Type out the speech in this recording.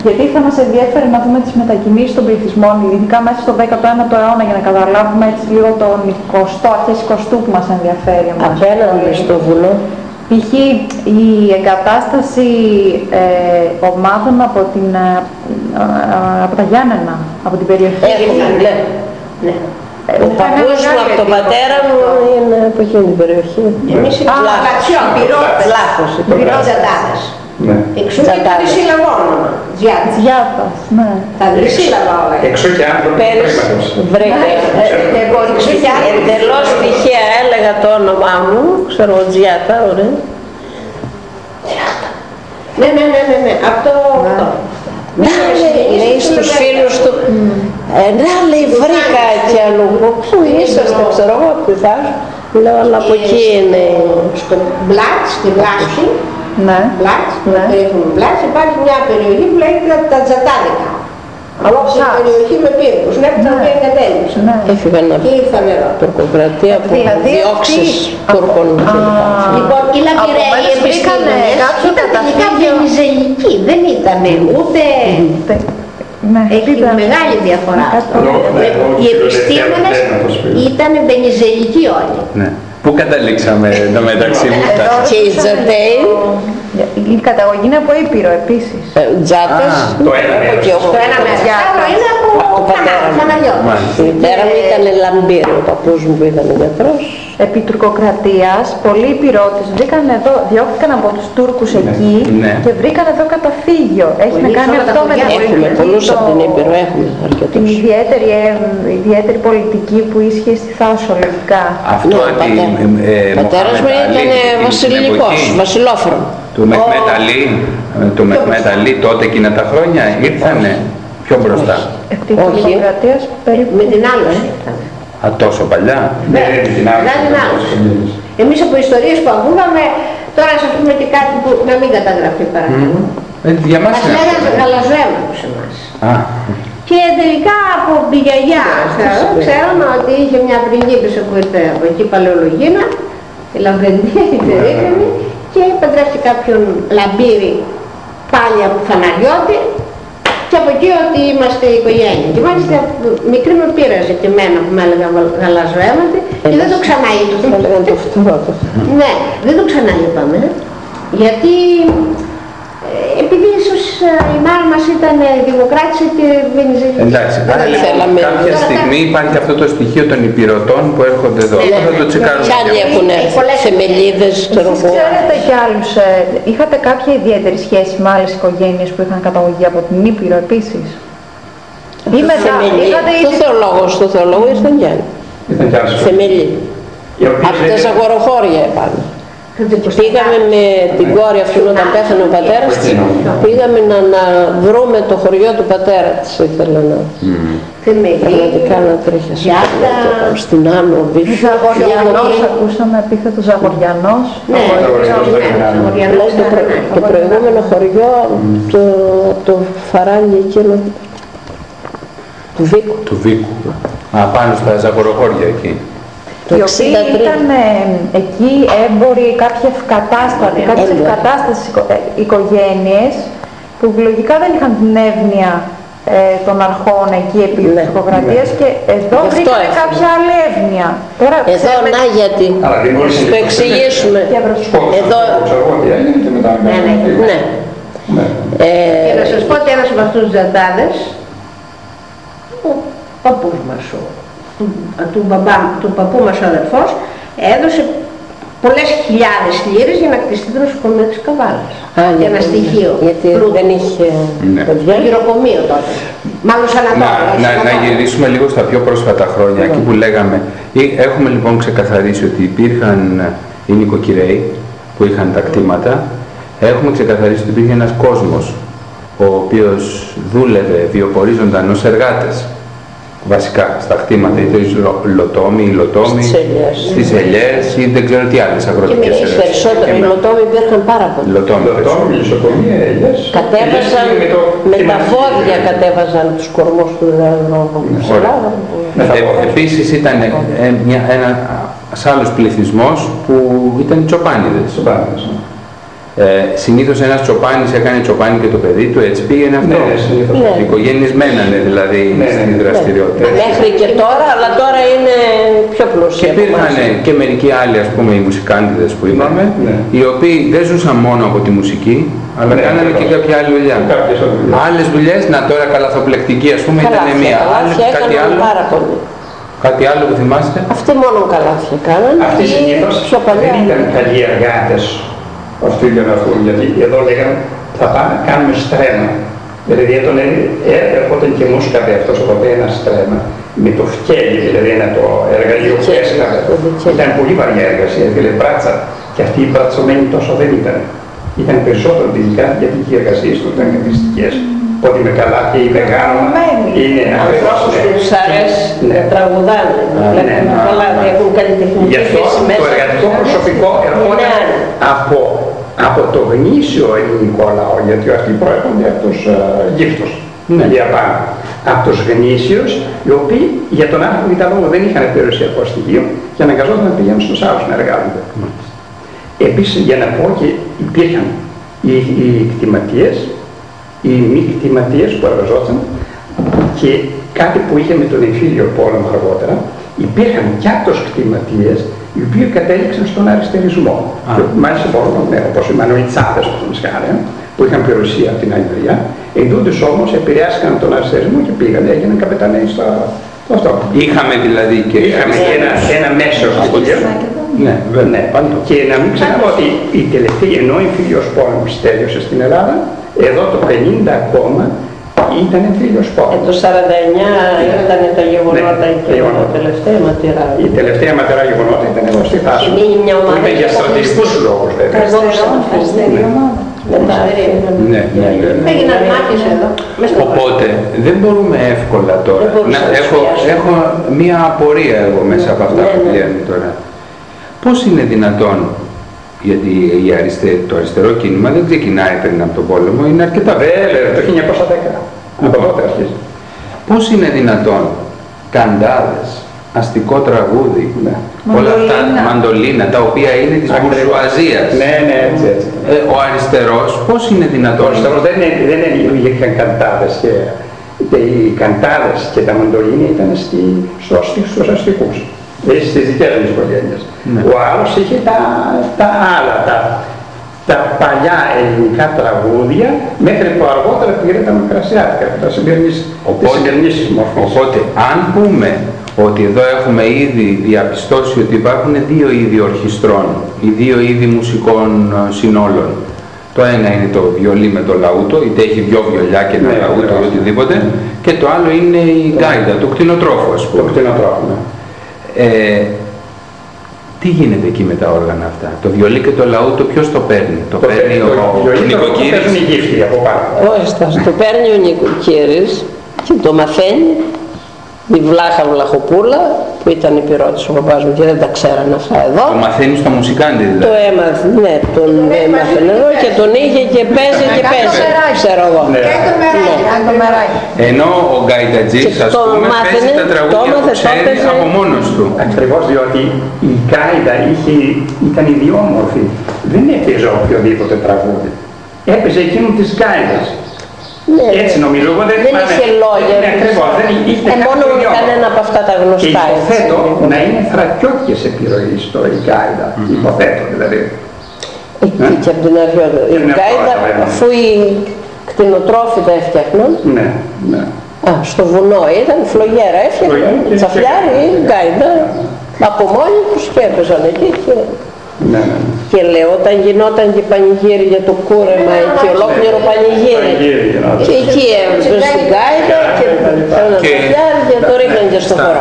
Γιατί θα μας ενδιαφέρει να δούμε τις μετακινήσεις των πληθυσμών, ειδικά μέσα στο 19ο αιώνα, για να καταλάβουμε έτσι λίγο τον 20ο, αρχές 20ου που μας ενδιαφέρει. Απέναντι στο βουνό. Π.χ. η εγκατάσταση ομάδων από τα Γιάννενα, από την περιοχή. Ναι. Ο παππούς μου από τον πατέρα μου είναι από εκείνη την περιοχή. Εμείς είμαστε λάθος, Τζατάδες. Εξού και το σύλλαβο όνομα. Τζιάτας, ναι. Τα δυσύλλαβα όλα. Εξώ και άνθρωποι. Βρήκα. Εντελώς τυχαία έλεγα το όνομά μου, ξέρω Τζιάτα, ωραία. Ναι, αυτό. Λέει στους φίλους του, να λέει βρήκα κι αλλού, πού είσαστε, ξέρω εγώ, που θα λέω, αλλά από εκεί είναι. Στο Μπλάτς, στη Βλάσπη, Μπλάτς, υπάρχει μια περιοχή που λέγεται τα Τζατάδικα. Ολόκληρη περιοχή με πύργους, που τα οποία εγκατέλειψαν. Έφυγαν από την τουρκοκρατία που διώξεις Τούρκων. Λοιπόν, οι Λαμπυραίοι επιστήμονες ήταν τελικά βενιζελικοί, δεν ήταν ούτε... Έχει μεγάλη διαφορά. Οι επιστήμονες ήταν βενιζελικοί όλοι. Πού καταλήξαμε εδώ μεταξύ μου? Και οι Τζατέοι. Η καταγωγή είναι από Ήπειρο επίσης. Τζάτας. Το ένα μέρος. Το ένα μέρος είναι από Καναριώτες. Η μητέρα μου ήταν λαμπύρο, ο παππούς μου που ήταν γιατρός. Επί τουρκοκρατίας, πολλοί Υπηρώτες διώχθηκαν από τους Τούρκους εκεί και βρήκαν εδώ καταφύγιο. Έχει να κάνει αυτό με Έχουμε πολλούς από την Ήπειρο, έχουμε αρκετούς. Την ιδιαίτερη πολιτική που ίσχυε στη Θάσο λογικά. Αυτό ο πατέρας μου ήταν βασιλικός, βασιλόφρον. Του Μεχμέτ Αλή τότε εκείνα τα χρόνια ήρθανε πιο μπροστά. Επί τουρκοκρατίας περίπου. Με την άλωση ήρθανε. Τόσο παλιά? Ναι, την άλωση. Εμείς από ιστορίες που ακούγαμε, τώρα σας πούμε και κάτι που να μην καταγραφεί παρακαλώ. Μας λέγανε γαλαζοαίματος εμάς. Και τελικά από τη γιαγιά ξέραμε ότι είχε μια πριγκίπισσα που ήρθε από εκεί Παλαιολογίνα, η Λαμπρεντία, η περίφημη, και παντρεύτηκε κάποιον λαμπύρι πάλι από Φαναριώτη, και από εκεί ότι είμαστε οικογένεια. Και μάλιστα μικρή με πείραζε και εμένα που με έλεγα γαλαζοαίματη και δεν το ξαναείπαμε. Ναι, δεν το ξαναείπαμε, γιατί επειδή ίσως η μάνα μας ήταν δημοκράτηση και βενιζελική. Εντάξει, κάποια στιγμή υπάρχει αυτό το στοιχείο των υπηρωτών που έρχονται εδώ. Θα το τσεκάρουμε. Κι άλλοι έχουν θεμελίδες, ξέρετε κι άλλους, είχατε κάποια ιδιαίτερη σχέση με άλλες οικογένειες που είχαν καταγωγή από την Ήπειρο επίσης? Στο θεολόγο ήρθαν κι άλλοι. Θεμελί. Από τα Ζαγοροχώρια επάνω. Πήγαμε με την κόρη αυτήν όταν πέθανε ο πατέρας της, πήγαμε να βρούμε το χωριό του πατέρα της, ήθελα να... Πραγματικά να τρέχει στην Άμμο, Βίθο. Ζαγοριανός, ακούσαμε επίθετο Ζαγοριανός. Ναι, το προηγούμενο χωριό, το φαράγγι εκείνο του Βίκου. Του Βίκου. Πάνω στα Ζαγοροχώρια εκεί. Οι οποίοι ήταν εκεί έμποροι, κάποιες ευκατάστατες οικογένειες που λογικά δεν είχαν την εύνοια των αρχών εκεί επί της τουρκοκρατίας και εδώ βρήκανε κάποια άλλη εύνοια. Εδώ να γιατί, να το εξηγήσουμε. Εδώ... Ναι. Και να σας πω ότι ένας από αυτούς τους Τζατάδες, ο παππούς μας, του παππού μας ο αδερφός, έδωσε πολλές χιλιάδες λίρες για να κτιστεί το νοσοκομείο της Καβάλας. Για ένα στοιχείο. Γιατί δεν είχε γυροκομείο τότε. Μάλλον σανατόριο. Να γυρίσουμε λίγο στα πιο πρόσφατα χρόνια, εκεί που λέγαμε. Έχουμε λοιπόν ξεκαθαρίσει ότι υπήρχαν οι νοικοκυρέοι που είχαν τα κτήματα. Έχουμε ξεκαθαρίσει ότι υπήρχε ένας κόσμος ο οποίος δούλευε, βιοπορίζονταν ως εργάτες. Βασικά στα χτήματα, είτε λοτόμοι, στις ελιές ή δεν ξέρω τι άλλες αγροτικές εργασίες. Και περισσότερο, οι λοτόμοι υπήρχαν πάρα πολύ. Λοτόμοι, ελιές. Κατέβαζαν, με τα φόδια κατέβαζαν τους κορμούς του λόγου. Επίσης ήταν ένας άλλος πληθυσμός που ήταν οι τσοπάνιδες. Συνήθως ένας τσοπάνης έκανε τσοπάνι και το παιδί του, έτσι πήγαινε αυτό. Ναι, συνήθως. Ναι. Οι οικογένειες μένανε δηλαδή στη δραστηριότητα. Μέχρι και τώρα, αλλά τώρα είναι πιο πλούσια. Και υπήρχαν και μερικοί άλλοι, ας πούμε, οι μουσικάντιδες που είπαμε, οι οποίοι δεν ζούσαν μόνο από τη μουσική, αλλά κάνανε και κάποια άλλη δουλειά. Άλλες δουλειές, να τώρα καλαθοπλεκτική, ας πούμε, ήταν μία. Κάτι άλλο. Κάτι άλλο που θυμάστε? Αυτοί μόνο καλάθια κάνανε. Αυτοί συνήθως δεν ήταν καλοί εργάτες ως φίλοι αυτού, γιατί εδώ λέγανε θα πάμε, κάνουμε στρέμμα. Δηλαδή έρχονταν και μουσκαβε αυτός οπότε ένα στρέμμα με το φκέλι, δηλαδή ένα το εργαλείο που έσκαβε. Ήταν πολύ βαριά εργασία, δηλαδή μπράτσα, και αυτοί οι μπρατσωμένοι τόσο δεν ήταν. Ήταν περισσότερο τελικά γιατί οι εργασίες του ήταν καθιστικές. Ότι με καλάθια ή με γάμα είναι ακριβώς. Τους αρέσει να τραγουδάνε, βλέπουν καλάθια, έχουν καλλιτεχνική φύση μέσα. Το εργατικό προσωπικό ερχόταν από το γνήσιο ελληνικό λαό, γιατί αυτοί προέρχονται από τους γύφτους, Ιαπάνου. Από τους γνήσιους, οι οποίοι για τον άνθρωπο ή λόγο δεν είχαν περιουσιακό στοιχείο και αναγκαζόταν να πηγαίνουν στους άλλους να εργάζονται. Επίσης, για να πω, και υπήρχαν οι κτηματίες, οι μη κτηματίες που εργαζόταν, και κάτι που είχε με τον εμφύλιο πόλεμο αργότερα, υπήρχαν κι άλλους κτηματίες οι οποίοι κατέληξαν στον αριστερισμό. Και μάλιστα μπορούν να έχουν, όπως οι Μανουιτσάδες που είχαν περιουσία από την άλλη μεριά, εντούτοις όμως επηρεάστηκαν τον αριστερισμό και πήγαν, έγιναν καπεταναίοι στο αυτό. Είχαμε δηλαδή και ένα μέσο στοιχείο. Ναι, βέβαια. Και να μην ξεχνάμε ότι η τελευταία, ενώ ο εμφύλιος πόλεμος τέλειωσε στην Ελλάδα, εδώ το 50 ακόμα ήταν εμφύλιος πόλεμος. Το 49 ήταν τα γεγονότα και τα τελευταία ματερά. Η τελευταία ματερά γεγονότα ήταν εδώ στη Θάσο. Που ήταν για στρατηγικούς λόγους βέβαια. Οπότε δεν μπορούμε εύκολα τώρα. Έχω μία απορία εγώ μέσα από αυτά που λέμε τώρα. Πώς είναι δυνατόν, γιατί το αριστερό κίνημα δεν ξεκινάει πριν από τον πόλεμο, είναι αρκετά βέβαια, το 1910. Από τότε αρχίζει. Πώς είναι δυνατόν καντάδες, αστικό τραγούδι, όλα αυτά, μαντολίνα, τα οποία είναι της μπουρζουαζίας. Ναι, έτσι. Ο αριστερός, πώς είναι δυνατόν? Ο αριστερός δεν δημιουργήθηκαν καντάδες, και οι καντάδες και τα μαντολίνα ήταν στους αστικούς. Στις δικές μου οικογένειες. Ο άλλος είχε τα άλλα, τα παλιά ελληνικά τραγούδια, μέχρι που αργότερα πήρε τα μικρασιάτικα, τα σημερινής μορφής. Οπότε, αν πούμε ότι εδώ έχουμε ήδη διαπιστώσει ότι υπάρχουν δύο είδη ορχιστρών, οι δύο είδη μουσικών συνόλων. Το ένα είναι το βιολί με το λαούτο, είτε έχει δυο βιολιά και ένα λαούτο ή οτιδήποτε, και το άλλο είναι η γκάιντα, το κτηνοτρόφο, ας πούμε. Το κτηνοτρόφο, ναι. Τι γίνεται εκεί με τα όργανα αυτά? Το βιολί και το λαούτο ποιος το παίρνει? Το παίρνει ο νοικοκύρης? Το παίρνει ο νοικοκύρης και το μαθαίνει η Βλάχα Βλαχοπούλα, που ήταν υπηρώτης ο παπάς μου και δεν τα ξέρανε αυτά εδώ. Το μαθαίνει στο μουσικάντι δηλαδή? Το έμαθε, ναι, τον έμαθε εδώ και τον είχε και παίζει και παίζει, ξέρω εγώ. Το μεράκι. Ενώ ο Γκαϊτατζής, ας πούμε, παίζει τα τραγούδια που ξέρει από μόνος του. Ακριβώς, διότι η γκάιντα ήταν ιδιόμορφη. Δεν έπαιζε οποιοδήποτε τραγούδι. Έπαιζε εκείνο της γκάιντας. Ναι, έτσι νομίζω, δεν είχε λόγια. Μόνο κανένα από αυτά τα γνωστά. Και υποθέτω να είναι θρακιώτικες επιρροές στο η γκάιντα. Υποθέτω δηλαδή. Εκεί και από την αρχή. Η γκάιντα, αφού οι κτηνοτρόφοι τα έφτιαχναν, στο βουνό ήταν, φλογέρα έφτιαχναν, τσαφλιάρι ή γκάιντα, από μόνοι τους και έπαιζαν εκεί. Και λέω, όταν γινόταν και πανηγύρι για το κούρεμα, και ολόκληρο πανηγύρι, και εκεί έβγαινε στην γκάιντα και ένα τσαφλιάρι και το ρίχναν και στο χώρο.